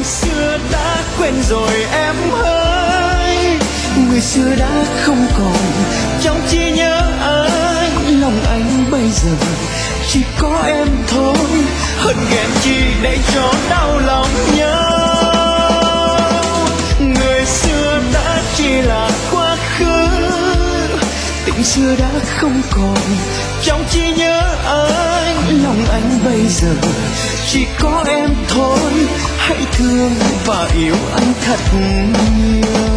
xưa đã quên rồi em ơi, người xưa đã không còn trong trí nhớ anh. Lòng anh bây giờ chỉ có em thôi, hận ghen chi để cho đau lòng nhau. Người xưa đã chỉ là quá khứ, tình xưa đã không còn trong trí nhớ anh. Lòng anh bây giờ chỉ có em thôi, hãy thương và yêu anh thật nhiều.